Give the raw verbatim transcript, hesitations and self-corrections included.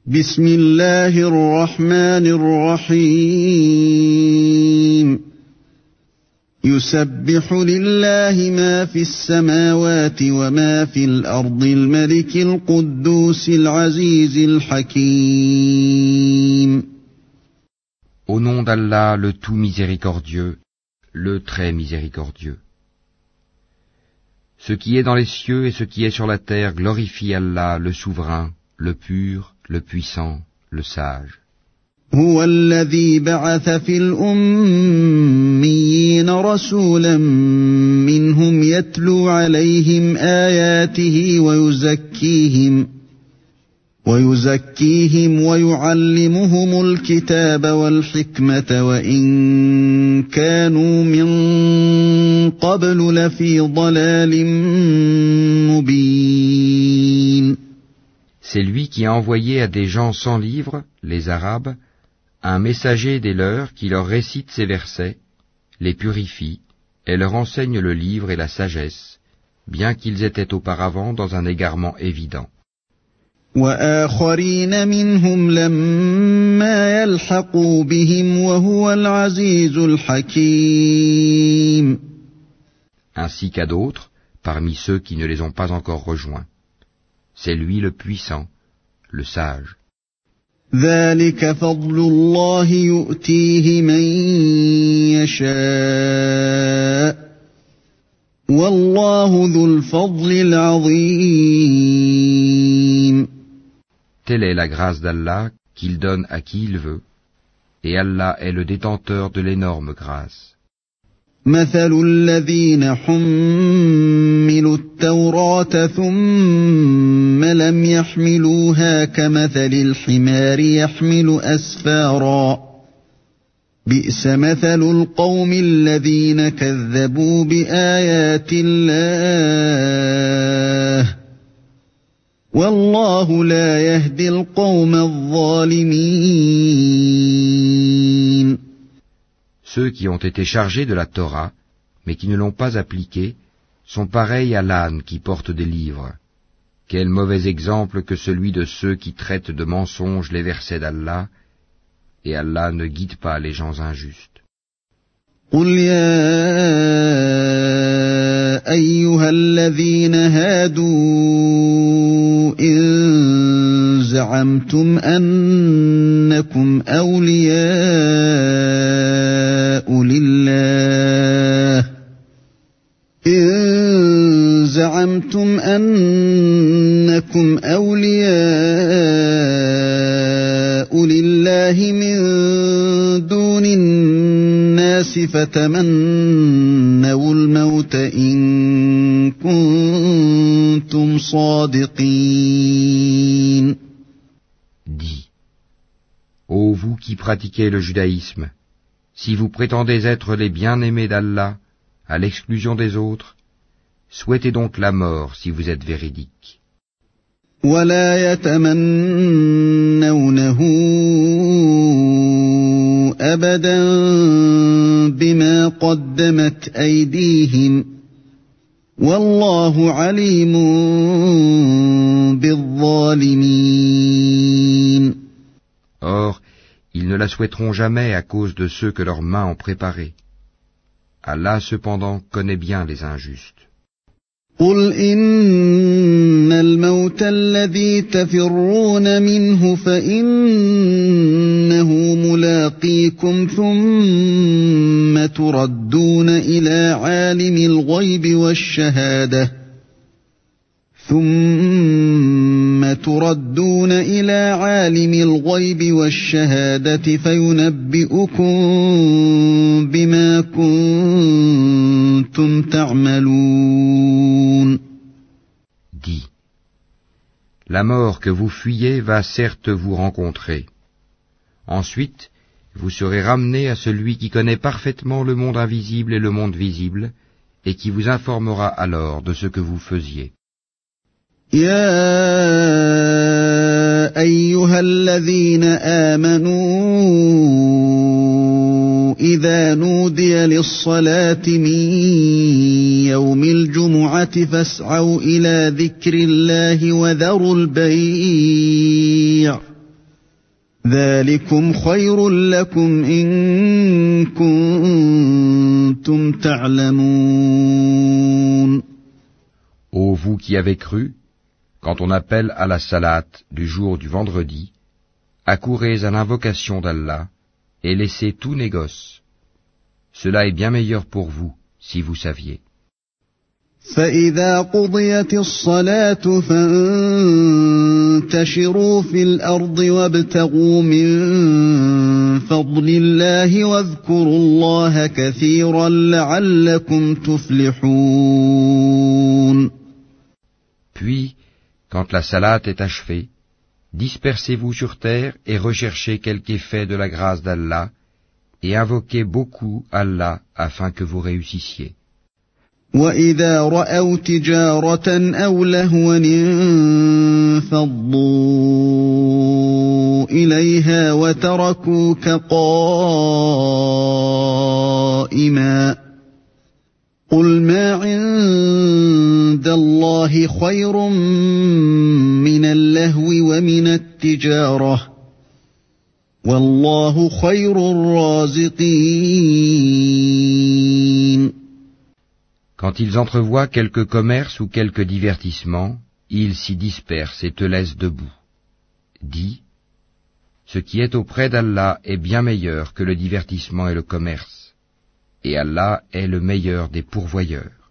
بسم الله الرحمن الرحيم يسبح لله ما في السماوات وما في الأرض الملك القدوس العزيز الحكيم. Au nom d'Allah, le tout miséricordieux, le très miséricordieux. Ce qui est dans les cieux et ce qui est sur la terre glorifie Allah, le souverain, le pur, le puissant, le sage. هو الذي بعث في الأميين رسولا منهم يتلو عليهم آياته ويزكيهم ويزكيهم ويعلمهم الكتاب والحكمة وإن كانوا من قبل لفي ضلال مبين. C'est lui qui a envoyé à des gens sans livre, les Arabes, un messager des leurs qui leur récite ces versets, les purifie et leur enseigne le livre et la sagesse, bien qu'ils étaient auparavant dans un égarement évident. وآخرين منهم لما يلحقوا بهم وهو العزيز الحكيم. Ainsi qu'à d'autres, parmi ceux qui ne les ont pas encore rejoints. C'est lui le puissant, le sage. ذلك فضل الله يؤتيه من يشاء والله ذو الفضل العظيم. Telle est la grâce d'Allah qu'il donne à qui il veut, et Allah est le détenteur de l'énorme grâce. مثل الذين حملوا التوراة ثم لم يحملوها كمثل الحمار يحمل أسفارا بئس مثل القوم الذين كذبوا بآيات الله والله لا يهدي القوم الظالمين. Ceux qui ont été chargés de la Torah, mais qui ne l'ont pas appliquée, sont pareils à l'âne qui porte des livres. Quel mauvais exemple que celui de ceux qui traitent de mensonges les versets d'Allah, et Allah ne guide pas les gens injustes. قل يا أيها الذين هادوا إن زعمتم أنكم أولياء لله إن زعمتم أنكم أولياء لله من دون الناس فتمنوا الموت إن كنتم صادقين. Dis, ô vous qui pratiquez le judaïsme, si vous prétendez être les bien-aimés d'Allah, à l'exclusion des autres, souhaitez donc la mort si vous êtes véridiques. ولا يتمنونه أبدا بما قدمت أيديهم والله عليم بالظالمين. Or, ils ne la souhaiteront jamais à cause de ceux que leurs mains ont préparés. Allah cependant connaît bien les injustes. قل إن الموت الذي تفرون منه فإنه ملاقيكم ثم تردون إلى عالم الغيب والشهادة ثم تردون إلى عالم الغيب والشهادة فينبئكم بما كنتم تعملون. Dis, la mort que vous fuyez va certes vous rencontrer. Ensuite, vous serez ramenés à celui qui connaît parfaitement le monde invisible et le monde visible, et qui vous informera alors de ce que vous faisiez. يا أيها الذين آمنوا إذا نودي للصلاة من يوم الجمعة فاسعوا إلى ذكر الله وذروا البيع ذلكم خير لكم إن كنتم تعلمون. Ô vous qui avez cru, quand on appelle à la salate du jour du vendredi, accourez à l'invocation d'Allah et laissez tout négoce. Cela est bien meilleur pour vous, si vous saviez. فإذا قضيت الصلاة فانتشروا في الأرض وابتغوا من فضل الله واذكروا الله كثيرا لعلكم تفلحون. Puis, quand la salate est achevée, dispersez-vous sur terre et recherchez quelque effet de la grâce d'Allah et invoquez beaucoup Allah afin que vous réussissiez. وَإِذَا رَأَوْا تِجَارَةً أَوْ لَهْوًا انفَضُّوا إِلَيْهَا وَتَرَكُوكَ قَائِمًا قُلْ مَا عِندَ اللَّهِ خَيْرٌ مِّنَ اللَّهْوِ وَمِنَ التِّجَارَةِ وَاللَّهُ خَيْرُ الرَّازِقِينَ. Quand ils entrevoient quelque commerce ou quelque divertissement, ils s'y dispersent et te laissent debout. Dis, ce qui est auprès d'Allah est bien meilleur que le divertissement et le commerce, et Allah est le meilleur des pourvoyeurs.